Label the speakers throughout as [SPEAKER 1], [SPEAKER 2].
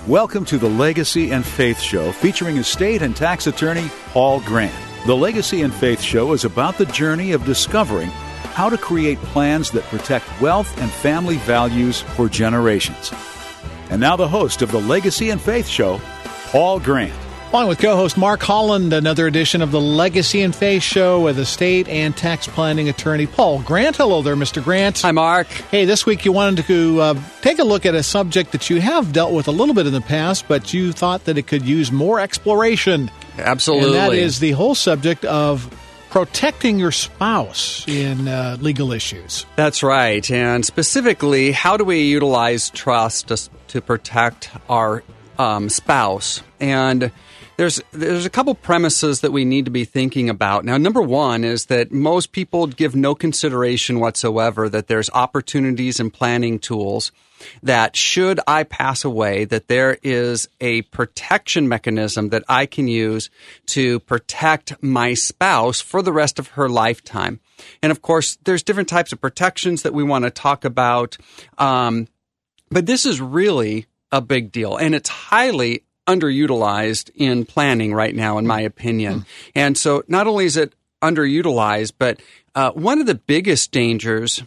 [SPEAKER 1] Welcome to the Legacy and Faith Show, featuring estate and tax attorney Paul Grant. The Legacy and Faith Show is about the journey of discovering how to create plans that protect wealth and family values for generations. And now the host of the Legacy and Faith Show, Paul Grant.
[SPEAKER 2] Along with co-host Mark Holland, another edition of the Legacy and Faith Show with estate and tax planning attorney Paul Grant. Hello there, Mr. Grant.
[SPEAKER 3] Hi, Mark.
[SPEAKER 2] Hey, this week you wanted to take a look at a subject that you have dealt with a little bit in the past, but you thought that it could use more exploration.
[SPEAKER 3] Absolutely.
[SPEAKER 2] And that is the whole subject of protecting your spouse in legal issues.
[SPEAKER 3] That's right. And specifically, how do we utilize trust to protect our spouse? And there's a couple premises that we need to be thinking about. Now, number one is that most people give no consideration whatsoever that there's opportunities and planning tools that should I pass away, that there is a protection mechanism that I can use to protect my spouse for the rest of her lifetime. And of course, there's different types of protections that we want to talk about. But this is really a big deal, and it's highly underutilized in planning right now, in my opinion. And so not only is it underutilized, but one of the biggest dangers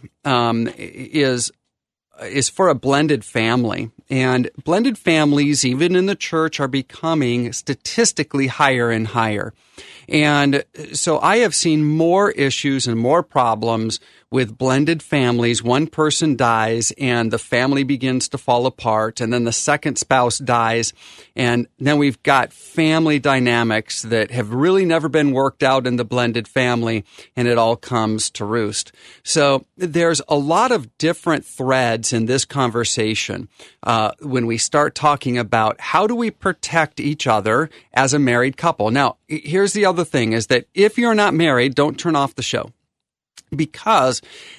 [SPEAKER 3] is for a blended family. And blended families, even in the church, are becoming statistically higher and higher. And so I have seen more issues and more problems with blended families. One person dies and the family begins to fall apart, and then the second spouse dies, and then we've got family dynamics that have really never been worked out in the blended family, and it all comes to roost. So there's a lot of different threads in this conversation when we start talking about how do we protect each other as a married couple. Now, here's the other thing, is that if you're not married, don't turn off the show. Because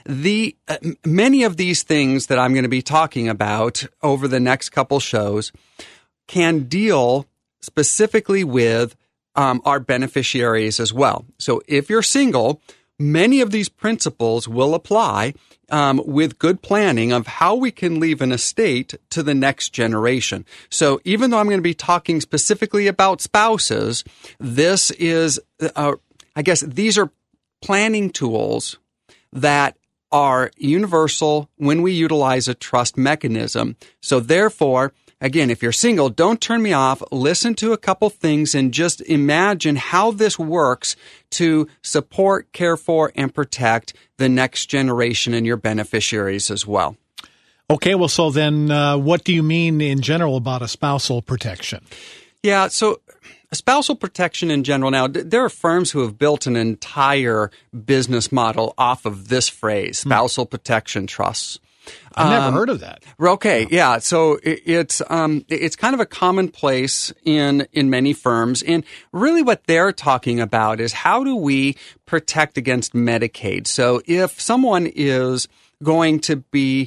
[SPEAKER 3] many of these things that I'm going to be talking about over the next couple shows can deal specifically with our beneficiaries as well. So if you're single, many of these principles will apply with good planning of how we can leave an estate to the next generation. So even though I'm going to be talking specifically about spouses, this is, I guess, these are planning tools that are universal when we utilize a trust mechanism. So therefore, again, if you're single, don't turn me off. Listen to a couple things and just imagine how this works to support, care for, and protect the next generation and your beneficiaries as well.
[SPEAKER 2] Okay, well, so then what do you mean in general about a spousal protection? Yeah,
[SPEAKER 3] so spousal protection in general. Now, there are firms who have built an entire business model off of this phrase, spousal protection trusts.
[SPEAKER 2] I've never heard of that.
[SPEAKER 3] Okay, yeah. So it's kind of a commonplace in many firms, and really what they're talking about is how do we protect against Medicaid? So if someone is going to be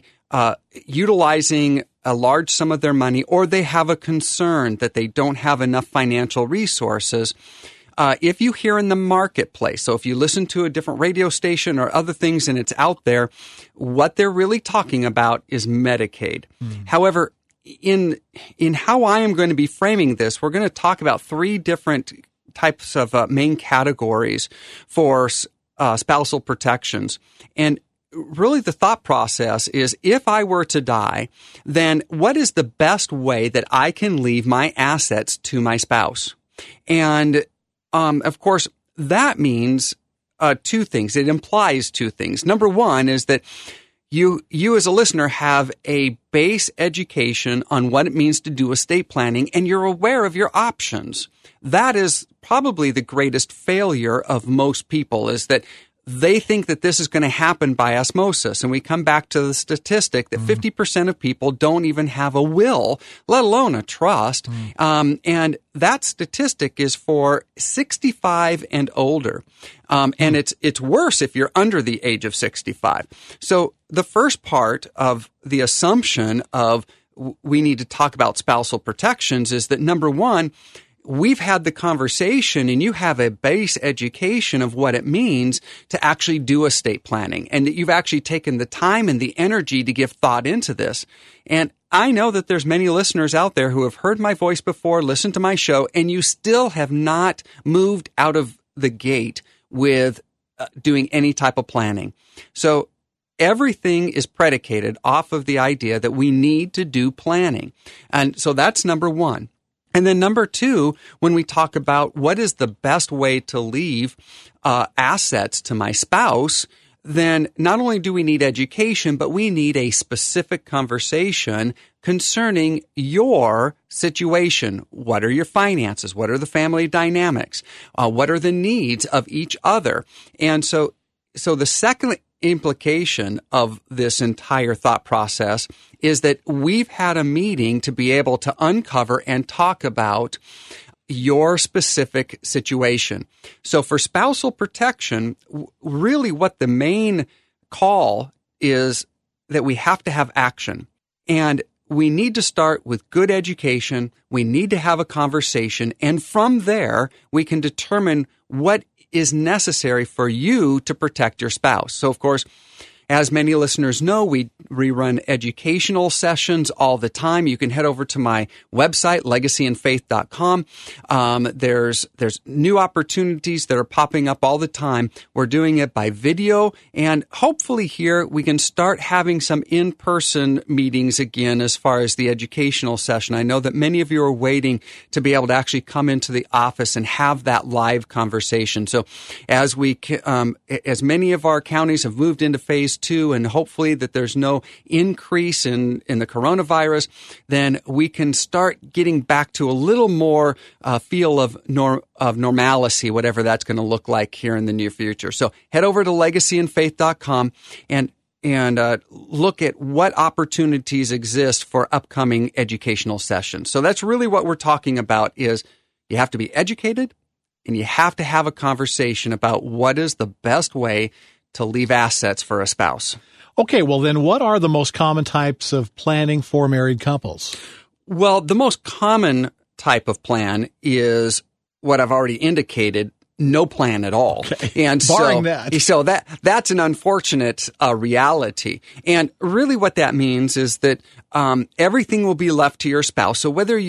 [SPEAKER 3] utilizing a large sum of their money, or they have a concern that they don't have enough financial resources, if you hear in the marketplace, so if you listen to a different radio station or other things and it's out there, what they're really talking about is Medicaid. However, in how I am going to be framing this, we're going to talk about three different types of main categories for spousal protections. And really the thought process is, if I were to die, then what is the best way that I can leave my assets to my spouse? And of course, that means two things. It implies two things. Number one is that you as a listener have a base education on what it means to do estate planning, and you're aware of your options. That is probably the greatest failure of most people, is that they think that this is going to happen by osmosis. And we come back to the statistic that 50% of people don't even have a will, let alone a trust. And that statistic is for 65 and older. And it's worse if you're under the age of 65. So the first part of the assumption of we need to talk about spousal protections is that, number one, we've had the conversation and you have a base education of what it means to actually do estate planning, and that you've actually taken the time and the energy to give thought into this. And I know that there's many listeners out there who have heard my voice before, listened to my show, and you still have not moved out of the gate with doing any type of planning. So everything is predicated off of the idea that we need to do planning. And so that's number one. And then number two, when we talk about what is the best way to leave assets to my spouse, then not only do we need education, but we need a specific conversation concerning your situation. What are your finances? What are the family dynamics? What are the needs of each other? And so the second implication of this entire thought process is that we've had a meeting to be able to uncover and talk about your specific situation. So for spousal protection, really what the main call is that we have to have action. And we need to start with good education. We need to have a conversation. And from there, we can determine what is necessary for you to protect your spouse. So, of course, as many listeners know, we rerun educational sessions all the time. You can head over to my website, legacyandfaith.com. There's new opportunities that are popping up all the time. We're doing it by video, and hopefully here we can start having some in-person meetings again as far as the educational session. I know that many of you are waiting to be able to actually come into the office and have that live conversation. So as many of our counties have moved into phase 2, and hopefully that there's no increase in the coronavirus, then we can start getting back to a little more feel of normalcy, whatever that's going to look like here in the near future. So head over to legacyandfaith.com and look at what opportunities exist for upcoming educational sessions. So that's really what we're talking about, is you have to be educated and you have to have a conversation about what is the best way to leave assets for a spouse.
[SPEAKER 2] Okay, well then what are the most common types of planning for married couples?
[SPEAKER 3] Well, the most common type of plan is what I've already indicated, no plan at all.
[SPEAKER 2] Okay.
[SPEAKER 3] And
[SPEAKER 2] barring that.
[SPEAKER 3] So that's an unfortunate reality. And really what that means is that everything will be left to your spouse. So whether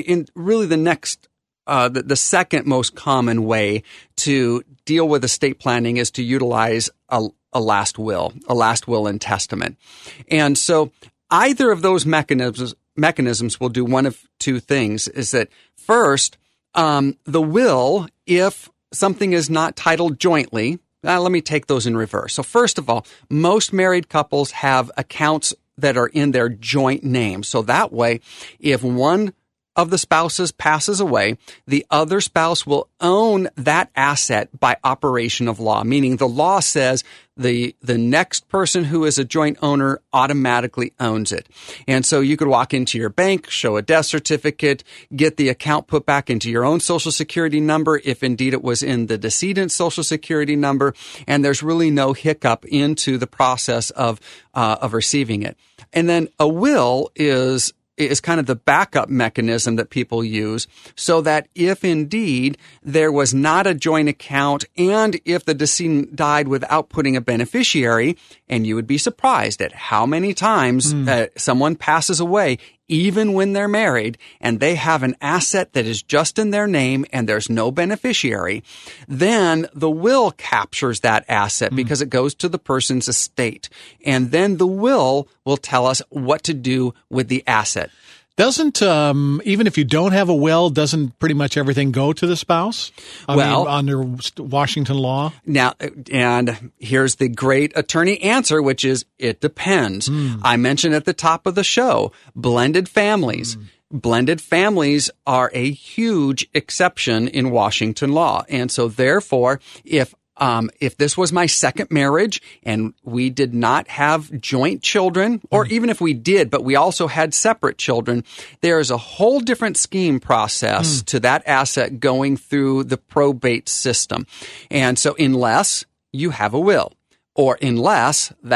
[SPEAKER 3] the second most common way to deal with estate planning is to utilize a last will and testament. And so either of those mechanisms will do one of two things, is that first, the will, if something is not titled jointly, let me take those in reverse. So first of all, most married couples have accounts that are in their joint name. So that way, if one of the spouses passes away, the other spouse will own that asset by operation of law, meaning the law says the next person who is a joint owner automatically owns it. And so you could walk into your bank, show a death certificate, get the account put back into your own Social Security number, if indeed it was in the decedent's Social Security number, and there's really no hiccup into the process of receiving it. And then a will is kind of the backup mechanism that people use, so that if indeed there was not a joint account and if the decedent died without putting a beneficiary, and you would be surprised at how many times someone passes away even when they're married and they have an asset that is just in their name and there's no beneficiary, then the will captures that asset because it goes to the person's estate. And then the will tell us what to do with the asset.
[SPEAKER 2] Doesn't, even if you don't have a will, doesn't pretty much everything go to the spouse? I mean, under Washington law? Now,
[SPEAKER 3] and here's the great attorney answer, which is, it depends. I mentioned at the top of the show, blended families. Blended families are a huge exception in Washington law. And so therefore, if this was my second marriage and we did not have joint children, or even if we did, but we also had separate children, there is a whole different scheme process to that asset going through the probate system. And so unless you have a will, or unless that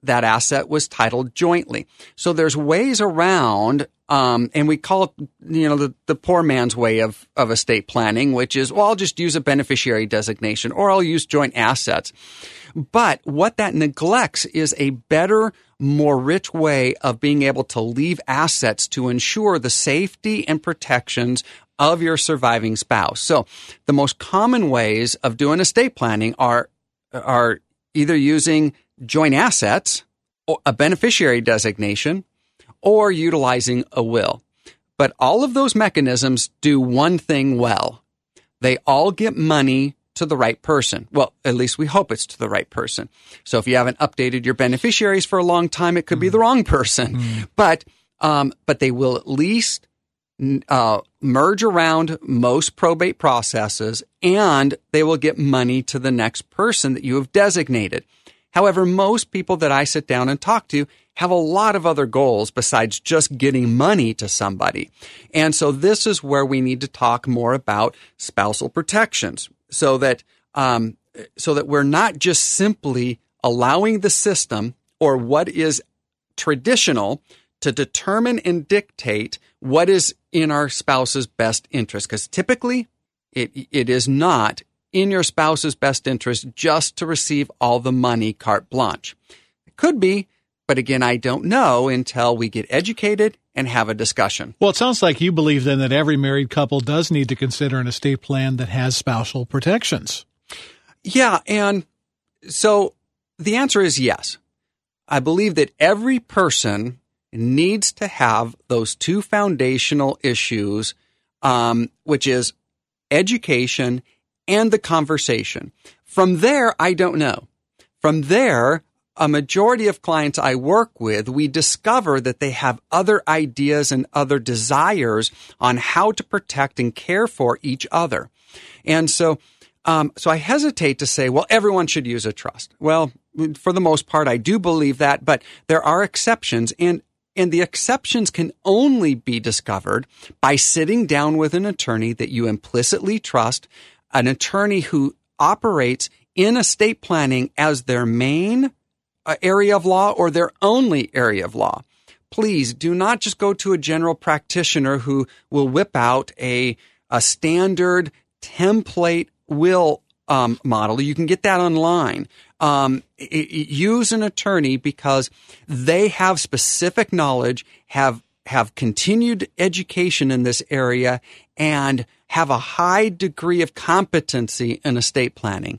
[SPEAKER 3] that asset was titled jointly. So there's ways around, and we call it, the poor man's way of estate planning, which is, well, I'll just use a beneficiary designation or I'll use joint assets. But what that neglects is a better, more rich way of being able to leave assets to ensure the safety and protections of your surviving spouse. So the most common ways of doing estate planning are either using joint assets, or a beneficiary designation, or utilizing a will. But all of those mechanisms do one thing well. They all get money to the right person. Well, at least we hope it's to the right person. So if you haven't updated your beneficiaries for a long time, it could be the wrong person. But they will at least merge around most probate processes, and they will get money to the next person that you have designated. However, most people that I sit down and talk to have a lot of other goals besides just getting money to somebody. And so this is where we need to talk more about spousal protections so that we're not just simply allowing the system or what is traditional to determine and dictate what is in our spouse's best interest. Because typically it is not in your spouse's best interest just to receive all the money carte blanche. It could be, but again, I don't know until we get educated and have a discussion.
[SPEAKER 2] Well, it sounds like you believe then that every married couple does need to consider an estate plan that has spousal protections.
[SPEAKER 3] Yeah, and so the answer is yes. I believe that every person needs to have those two foundational issues, which is education and the conversation. From there, I don't know. From there, a majority of clients I work with, we discover that they have other ideas and other desires on how to protect and care for each other. And so I hesitate to say, well, everyone should use a trust. Well, for the most part, I do believe that, but there are exceptions, and the exceptions can only be discovered by sitting down with an attorney that you implicitly trust, an attorney who operates in estate planning as their main area of law or their only area of law. Please do not just go to a general practitioner who will whip out a standard template will model. You can get that online. Use an attorney because they have specific knowledge, have continued education in this area, and have a high degree of competency in estate planning.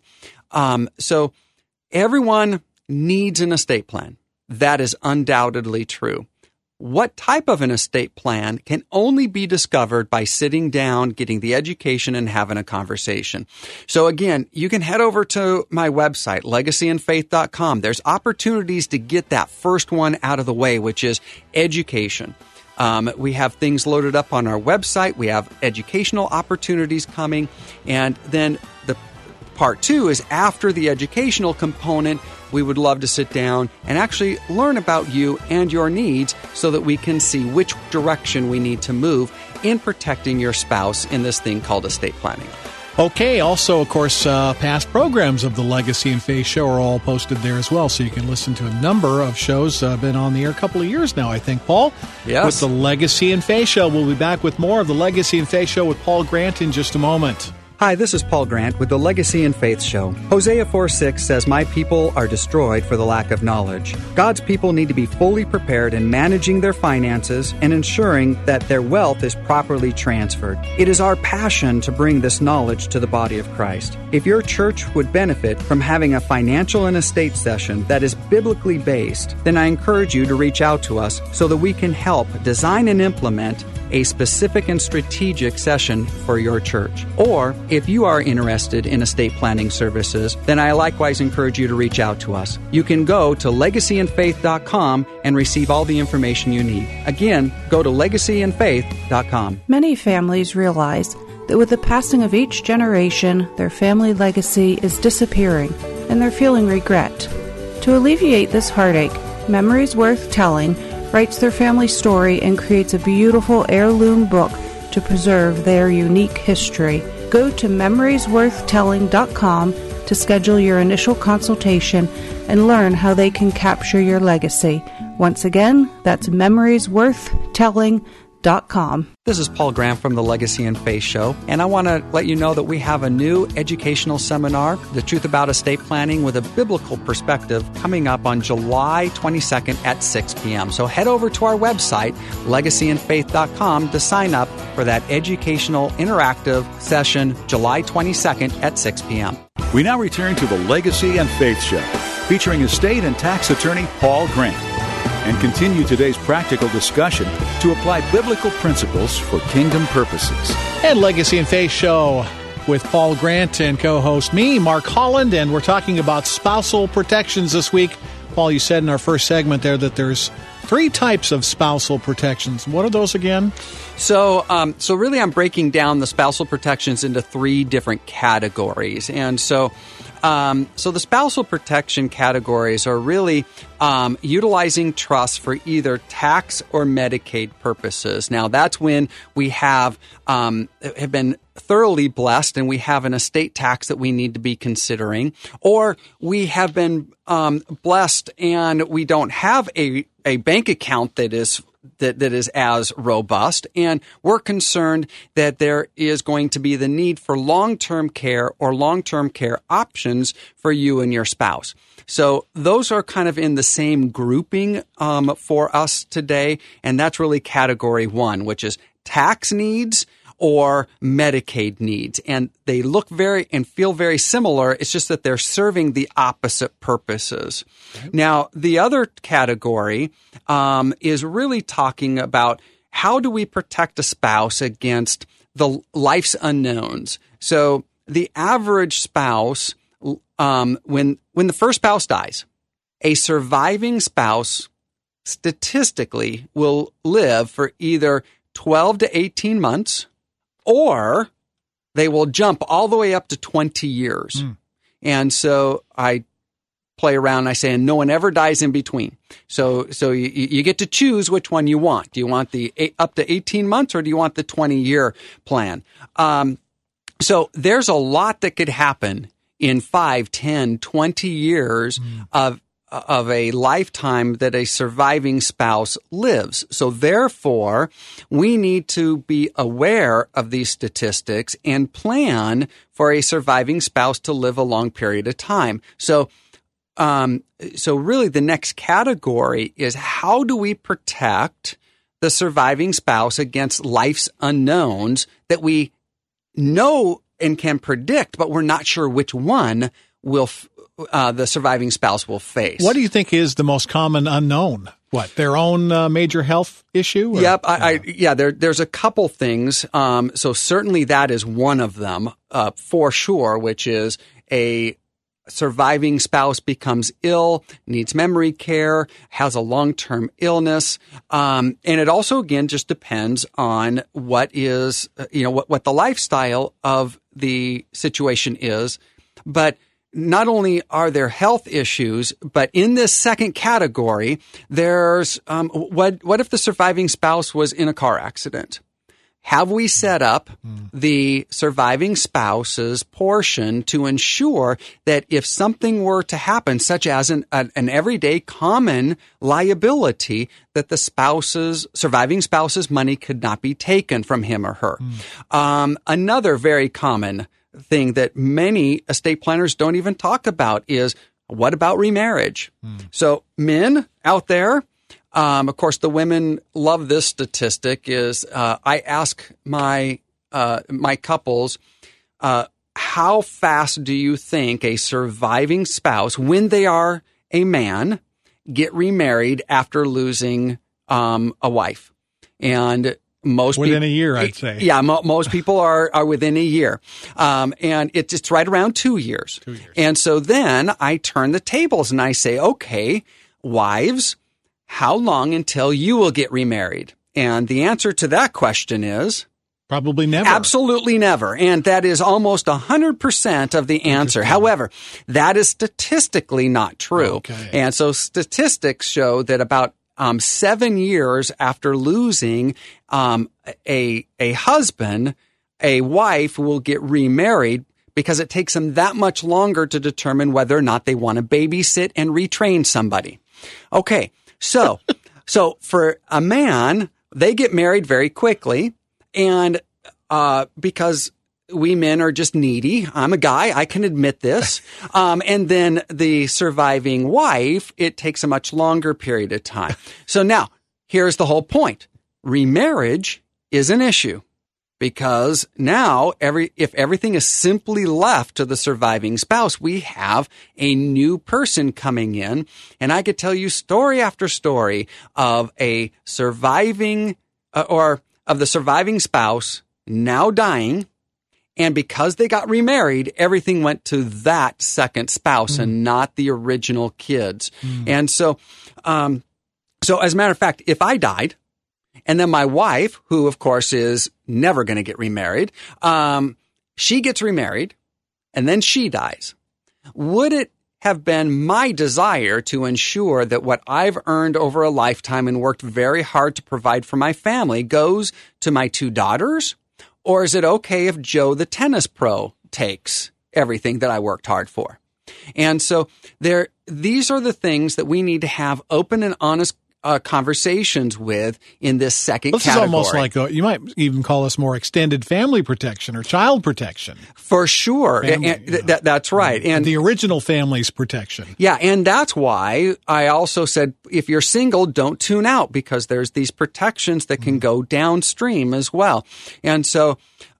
[SPEAKER 3] So everyone needs an estate plan. That is undoubtedly true. What type of an estate plan can only be discovered by sitting down, getting the education, and having a conversation. So again, you can head over to my website, legacyandfaith.com. There's opportunities to get that first one out of the way, which is education. We have things loaded up on our website. We have educational opportunities coming. And then the part two is after the educational component, we would love to sit down and actually learn about you and your needs so that we can see which direction we need to move in protecting your spouse in this thing called estate planning.
[SPEAKER 2] Okay. Also, of course, past programs of the Legacy and Faith Show are all posted there as well, so you can listen to a number of shows. Been on the air a couple of years now, I think, Paul.
[SPEAKER 3] Yes.
[SPEAKER 2] With the Legacy and Faith Show. We'll be back with more of the Legacy and Faith Show with Paul Grant in just a moment.
[SPEAKER 3] Hi, this is Paul Grant with the Legacy and Faith Show. Hosea 4:6 says, "My people are destroyed for the lack of knowledge." God's people need to be fully prepared in managing their finances and ensuring that their wealth is properly transferred. It is our passion to bring this knowledge to the body of Christ. If your church would benefit from having a financial and estate session that is biblically based, then I encourage you to reach out to us so that we can help design and implement a specific and strategic session for your church. Or, if you are interested in estate planning services, then I likewise encourage you to reach out to us. You can go to legacyandfaith.com and receive all the information you need. Again, go to legacyandfaith.com.
[SPEAKER 4] Many families realize that with the passing of each generation, their family legacy is disappearing, and they're feeling regret. To alleviate this heartache, Memories Worth Telling writes their family story and creates a beautiful heirloom book to preserve their unique history. Go to memoriesworthtelling.com to schedule your initial consultation and learn how they can capture your legacy. Once again, that's memoriesworthtelling.com.
[SPEAKER 3] This is Paul Graham from the Legacy and Faith Show, and I want to let you know that we have a new educational seminar, The Truth About Estate Planning with a Biblical Perspective, coming up on July 22nd at 6 p.m. So head over to our website, legacyandfaith.com, to sign up for that educational interactive session July 22nd at 6 p.m.
[SPEAKER 1] We now return to the Legacy and Faith Show, featuring estate and tax attorney Paul Grant, and continue today's practical discussion to apply biblical principles for kingdom purposes.
[SPEAKER 2] And Legacy and Faith Show with Paul Grant and co-host me, Mark Holland, and we're talking about spousal protections this week. Paul, you said in our first segment there that there's 3 types of spousal protections. What are those again?
[SPEAKER 3] So really I'm breaking down the spousal protections into 3 different categories. And so the spousal protection categories are really utilizing trust for either tax or Medicaid purposes. Now, that's when we have been thoroughly blessed and we have an estate tax that we need to be considering, or we have been blessed and we don't have a bank account that is as robust, and we're concerned that there is going to be the need for long-term care or long-term care options for you and your spouse. So those are kind of in the same grouping for us today, and that's really category 1, which is tax needs or Medicaid needs. And they look very and feel very similar. It's just that they're serving the opposite purposes. Okay. Now, the other category is really talking about how do we protect a spouse against the life's unknowns. So the average spouse, when the first spouse dies, a surviving spouse statistically will live for either 12 to 18 months, or they will jump all the way up to 20 years. And so I play around and I say, and no one ever dies in between. So you get to choose which one you want. Do you want the up to 18 months or do you want the 20-year plan? So there's a lot that could happen in 5, 10, 20 years of a lifetime that a surviving spouse lives. So therefore, we need to be aware of these statistics and plan for a surviving spouse to live a long period of time. So really the next category is how do we protect the surviving spouse against life's unknowns that we know and can predict, but we're not sure which one will the surviving spouse will face.
[SPEAKER 2] What do you think is the most common unknown? What, their own major health issue? Or?
[SPEAKER 3] Yep. There's a couple things. So certainly that is one of them, for sure, which is a surviving spouse becomes ill, needs memory care, has a long-term illness. And it also, again, just depends on what is, what the lifestyle of the situation is. But not only are there health issues, but in this second category, there's what if the surviving spouse was in a car accident? Have we set up the surviving spouse's portion to ensure that if something were to happen, such as an everyday common liability, that the surviving spouse's money could not be taken from him or her? Another very common thing that many estate planners don't even talk about is, what about remarriage? So men out there, of course, the women love this statistic, is I ask my couples, how fast do you think a surviving spouse, when they are a man, get remarried after losing a wife? And within
[SPEAKER 2] a year, I'd say.
[SPEAKER 3] Yeah, most people are within a year. And it's right around 2 years.
[SPEAKER 2] 2 years.
[SPEAKER 3] And so then I turn the tables and I say, okay, wives, how long until you will get remarried? And the answer to that question is
[SPEAKER 2] probably never.
[SPEAKER 3] Absolutely never. And that is almost 100% of the answer. However, that is statistically not true.
[SPEAKER 2] Okay.
[SPEAKER 3] And so statistics show that about 7 years after losing a husband, a wife will get remarried because it takes them that much longer to determine whether or not they want to babysit and retrain somebody. Okay, so for a man, they get married very quickly, and because we men are just needy. I'm a guy. I can admit this. And then the surviving wife, it takes a much longer period of time. So now, here's the whole point. Remarriage is an issue because now if everything is simply left to the surviving spouse, we have a new person coming in. And I could tell you story after story of a surviving or of the surviving spouse now dying. And because they got remarried, everything went to that second spouse and not the original kids. And so as a matter of fact, if I died and then my wife, who of course is never going to get remarried, she gets remarried and then she dies, would it have been my desire to ensure that what I've earned over a lifetime and worked very hard to provide for my family goes to my two daughters? Or is it okay if Joe, the tennis pro, takes everything that I worked hard for? And so these are the things that we need to have open and honest conversations with in this second category.
[SPEAKER 2] This is almost like you might even call this more extended family protection or child protection.
[SPEAKER 3] For sure. That's right. And
[SPEAKER 2] the original family's protection.
[SPEAKER 3] Yeah. And that's why I also said, if you're single, don't tune out because there's these protections that can go downstream as well. And so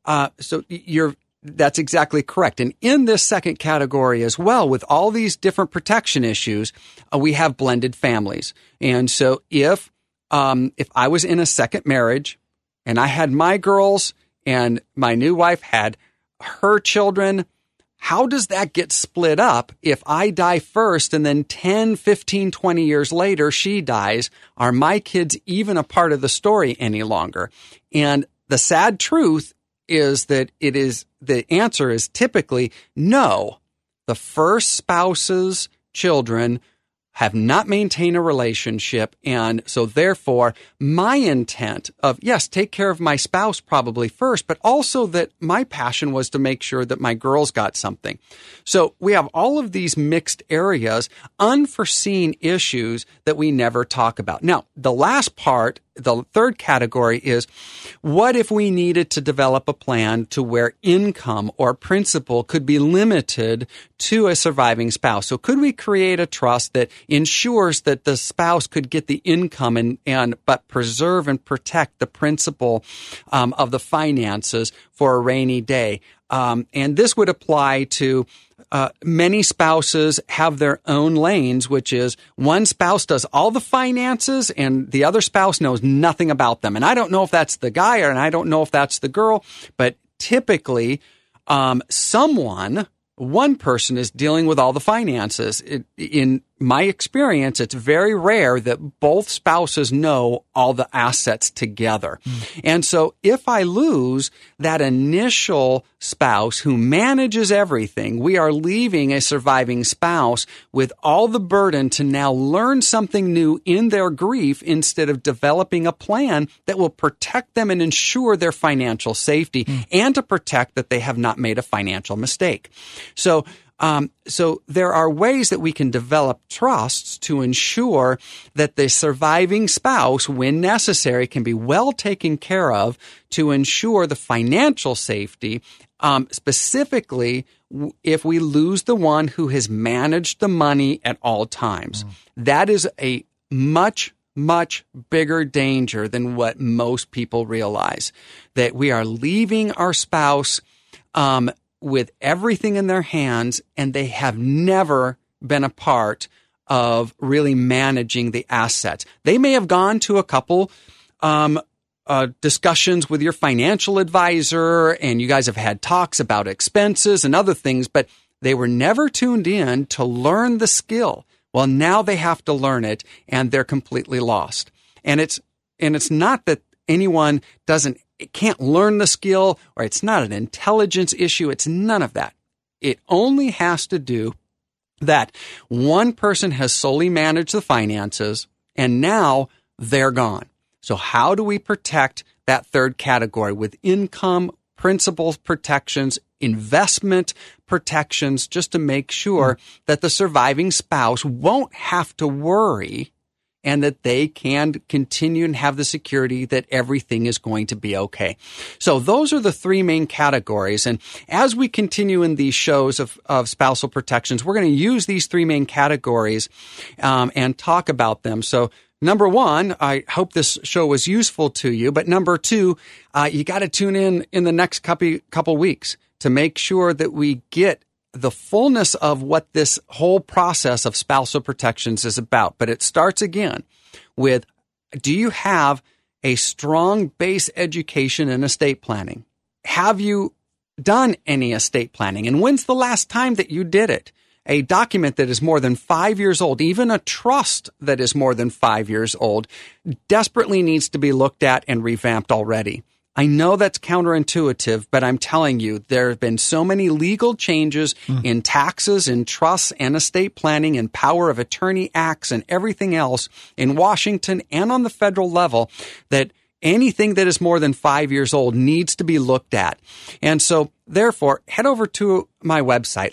[SPEAKER 3] that's exactly correct. And in this second category as well, with all these different protection issues, we have blended families. And so if I was in a second marriage and I had my girls and my new wife had her children, how does that get split up if I die first and then 10, 15, 20 years later she dies? Are my kids even a part of the story any longer? And the sad truth is that the answer is typically no. The first spouse's children have not maintained a relationship. And so therefore, my intent of, yes, take care of my spouse probably first, but also that my passion was to make sure that my girls got something. So we have all of these mixed areas, unforeseen issues that we never talk about. Now, the last part, the third category is, what if we needed to develop a plan to where income or principal could be limited to a surviving spouse? So could we create a trust that ensures that the spouse could get the income but preserve and protect the principal of the finances for a rainy day? And this would apply to many spouses have their own lanes, which is one spouse does all the finances and the other spouse knows nothing about them. And I don't know if that's the guy and I don't know if that's the girl, but typically one person is dealing with all the finances. In my experience, it's very rare that both spouses know all the assets together. And so if I lose that initial spouse who manages everything, we are leaving a surviving spouse with all the burden to now learn something new in their grief instead of developing a plan that will protect them and ensure their financial safety and to protect that they have not made a financial mistake. So there are ways that we can develop trusts to ensure that the surviving spouse, when necessary, can be well taken care of to ensure the financial safety, specifically if we lose the one who has managed the money at all times. That is a much bigger danger than what most people realize, that we are leaving our spouse with everything in their hands, and they have never been a part of really managing the assets. They may have gone to a couple discussions with your financial advisor, and you guys have had talks about expenses and other things, but they were never tuned in to learn the skill. Well, now they have to learn it, and they're completely lost. And it's not that anyone can't learn the skill, or it's not an intelligence issue. It's none of that. It only has to do that one person has solely managed the finances, and now they're gone. So how do we protect that third category with income principal protections, investment protections, just to make sure that the surviving spouse won't have to worry and that they can continue and have the security that everything is going to be okay. So those are the three main categories. And as we continue in these shows of spousal protections, we're going to use these three main categories and talk about them. So number one, I hope this show was useful to you. But number two, you got to tune in the next couple weeks to make sure that we get the fullness of what this whole process of spousal protections is about. But it starts again with, do you have a strong base education in estate planning? Have you done any estate planning? And when's the last time that you did it? A document that is more than 5 years old, even a trust that is more than 5 years old, desperately needs to be looked at and revamped already. I know that's counterintuitive, but I'm telling you, there have been so many legal changes in taxes, in trusts, and estate planning, and power of attorney acts, and everything else in Washington and on the federal level that anything that is more than 5 years old needs to be looked at. And so, therefore, head over to my website,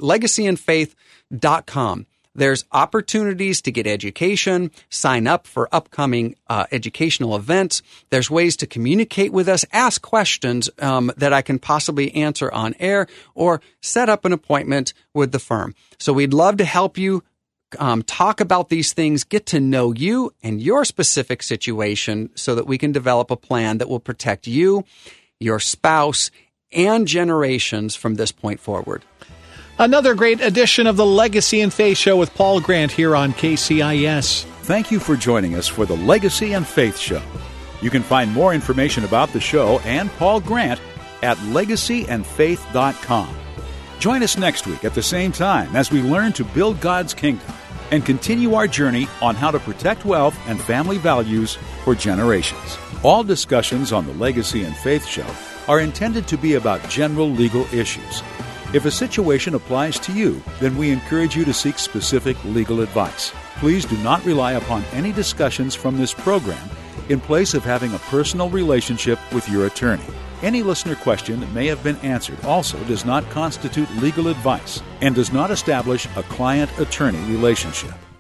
[SPEAKER 3] legacyandfaith.com. There's opportunities to get education, sign up for upcoming educational events. There's ways to communicate with us, ask questions that I can possibly answer on air, or set up an appointment with the firm. So we'd love to help you talk about these things, get to know you and your specific situation so that we can develop a plan that will protect you, your spouse, and generations from this point forward.
[SPEAKER 2] Another great edition of the Legacy and Faith Show with Paul Grant here on KCIS.
[SPEAKER 1] Thank you for joining us for the Legacy and Faith Show. You can find more information about the show and Paul Grant at legacyandfaith.com. Join us next week at the same time as we learn to build God's kingdom and continue our journey on how to protect wealth and family values for generations. All discussions on the Legacy and Faith Show are intended to be about general legal issues. If a situation applies to you, then we encourage you to seek specific legal advice. Please do not rely upon any discussions from this program in place of having a personal relationship with your attorney. Any listener question that may have been answered also does not constitute legal advice and does not establish a client-attorney relationship.